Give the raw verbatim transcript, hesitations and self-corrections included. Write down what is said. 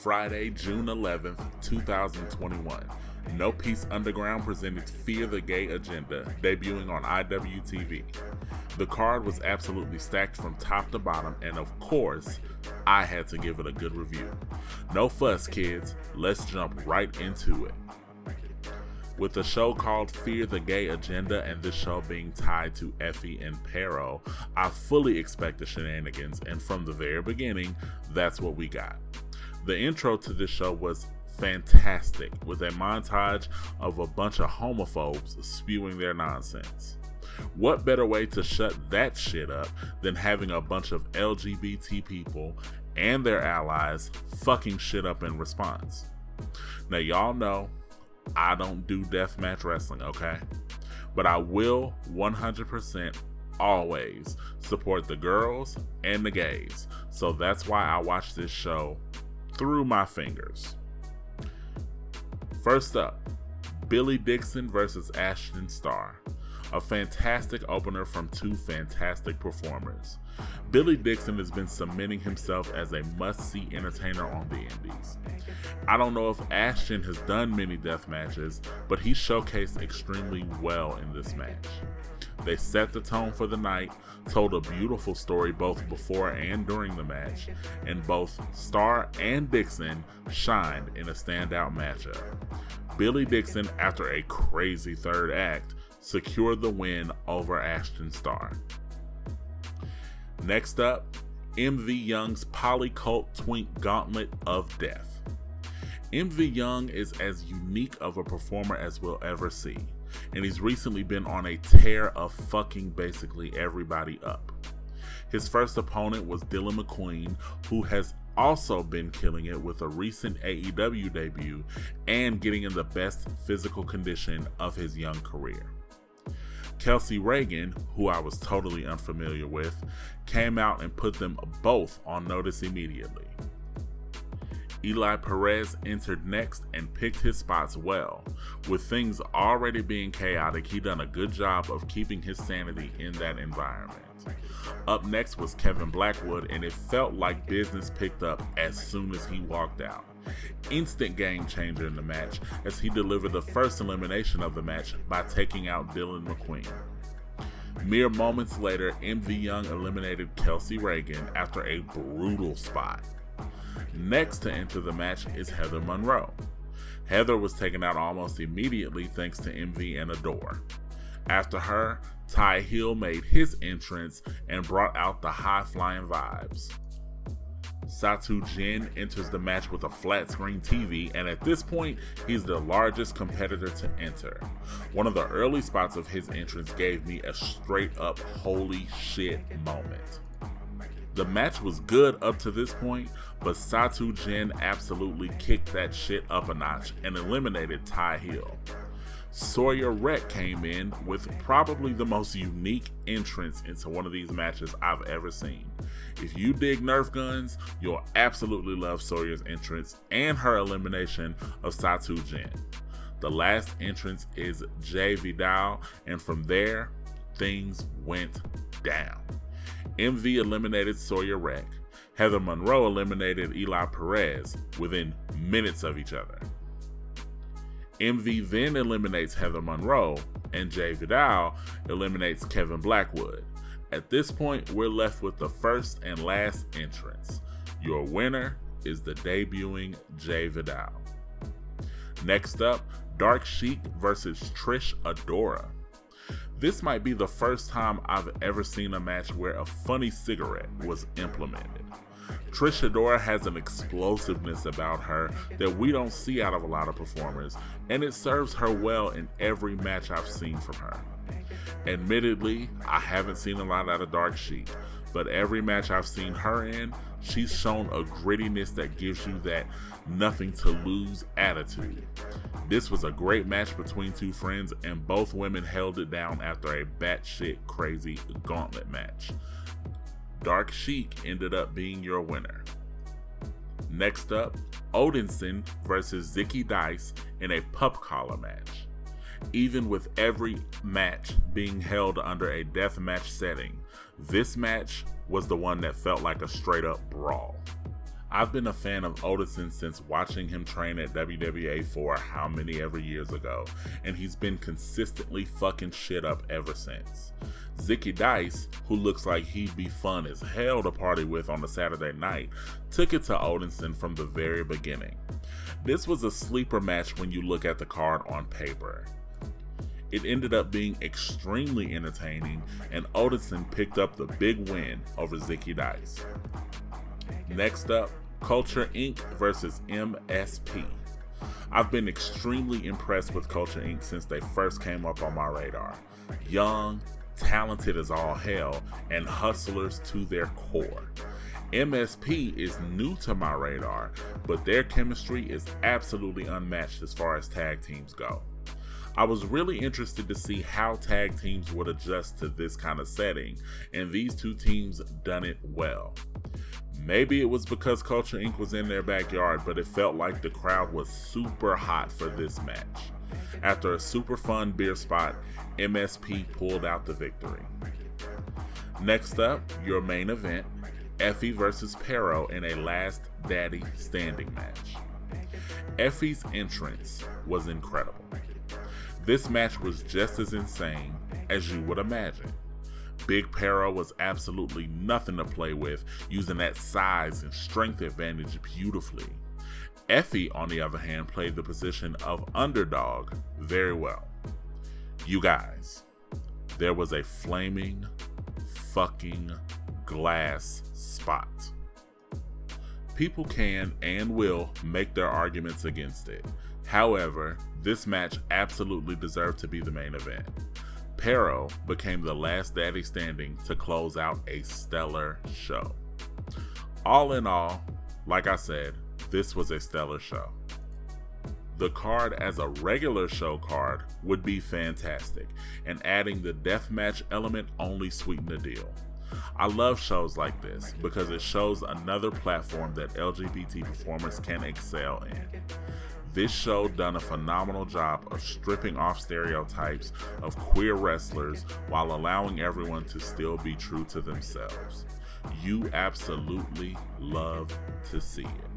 Friday, June eleventh, two thousand twenty-one. No Peace Underground presented Fear the Gay Agenda, debuting on I W T V. The card was absolutely stacked from top to bottom, and of course, I had to give it a good review. No fuss, kids. Let's jump right into it. With a show called Fear the Gay Agenda and this show being tied to Effie and Pero, I fully expect the shenanigans, and from the very beginning, that's what we got. The intro to this show was fantastic, with a montage of a bunch of homophobes spewing their nonsense. What better way to shut that shit up than having a bunch of L G B T people and their allies fucking shit up in response? Now y'all know I don't do deathmatch wrestling, okay? But I will one hundred percent always support the girls and the gays. So that's why I watch this show through my fingers. First up, Billy Dixon versus Ashton Starr. A fantastic opener from two fantastic performers. Billy Dixon has been cementing himself as a must-see entertainer on the indies. I don't know if Ashton has done many death matches, but he showcased extremely well in this match. They set the tone for the night, told a beautiful story both before and during the match, and both Starr and Dixon shined in a standout matchup. Billy Dixon, after a crazy third act, secured the win over Ashton Starr. Next up, M V Young's Polycult Twink Gauntlet of Death. M V Young is as unique of a performer as we'll ever see, and he's recently been on a tear of fucking basically everybody up. His first opponent was Dylan McQueen, who has also been killing it with a recent A E W debut and getting in the best physical condition of his young career. Kelsey Reagan, who I was totally unfamiliar with, came out and put them both on notice immediately. Eli Perez entered next and picked his spots well. With things already being chaotic, he done a good job of keeping his sanity in that environment. Up next was Kevin Blackwood, and it felt like business picked up as soon as he walked out. Instant game changer in the match, as he delivered the first elimination of the match by taking out Dylan McQueen. Mere moments later, M V Young eliminated Kelsey Reagan after a brutal spot. Next to enter the match is Heather Monroe. Heather was taken out almost immediately thanks to M V and Adore. After her, Ty Hill made his entrance and brought out the high-flying vibes. Satu Jin enters the match with a flat screen T V, and at this point, he's the largest competitor to enter. One of the early spots of his entrance gave me a straight up holy shit moment. The match was good up to this point, but Satu Jin absolutely kicked that shit up a notch and eliminated Ty Hill. Sawyer Wreck came in with probably the most unique entrance into one of these matches I've ever seen. If you dig Nerf guns, you'll absolutely love Sawyer's entrance and her elimination of Satu Jin. The last entrance is Jay Vidal, and from there, things went down. M V eliminated Sawyer Wreck. Heather Monroe eliminated Eli Perez within minutes of each other. M V then eliminates Heather Monroe, and Jay Vidal eliminates Kevin Blackwood. At this point, we're left with the first and last entrance. Your winner is the debuting Jay Vidal. Next up, Dark Sheik versus Trish Adora. This might be the first time I've ever seen a match where a funny cigarette was implemented. Trish Adora has an explosiveness about her that we don't see out of a lot of performers, and it serves her well in every match I've seen from her. Admittedly, I haven't seen a lot out of Dark Sheik, but every match I've seen her in, she's shown a grittiness that gives you that nothing to lose attitude. This was a great match between two friends, and both women held it down after a batshit crazy gauntlet match. Dark Sheik ended up being your winner. Next up, Odinson versus Zicky Dice in a pup collar match. Even with every match being held under a deathmatch setting, this match was the one that felt like a straight up brawl. I've been a fan of Odinson since watching him train at W W A for how many ever years ago, and he's been consistently fucking shit up ever since. Zicky Dice, who looks like he'd be fun as hell to party with on a Saturday night, took it to Odinson from the very beginning. This was a sleeper match when you look at the card on paper. It ended up being extremely entertaining, and Odinson picked up the big win over Zicky Dice. Next up, Culture Incorporated versus M S P. I've been extremely impressed with Culture Incorporated since they first came up on my radar. Young, talented as all hell, and hustlers to their core. M S P is new to my radar, but their chemistry is absolutely unmatched as far as tag teams go. I was really interested to see how tag teams would adjust to this kind of setting, and these two teams done it well. Maybe it was because Culture Incorporated was in their backyard, but it felt like the crowd was super hot for this match. After a super fun beer spot, M S P pulled out the victory. Next up, your main event, Effy versus Pero in a Last Daddy standing match. Effy's entrance was incredible. This match was just as insane as you would imagine. Big Pero was absolutely nothing to play with, using that size and strength advantage beautifully. Effy, on the other hand, played the position of underdog very well. You guys, there was a flaming fucking glass spot. People can and will make their arguments against it. However, this match absolutely deserved to be the main event. Pero became the last daddy standing to close out a stellar show. All in all, like I said, this was a stellar show. The card as a regular show card would be fantastic, and adding the deathmatch element only sweetened the deal. I love shows like this because it shows another platform that L G B T performers can excel in. This show done a phenomenal job of stripping off stereotypes of queer wrestlers while allowing everyone to still be true to themselves. You absolutely love to see it.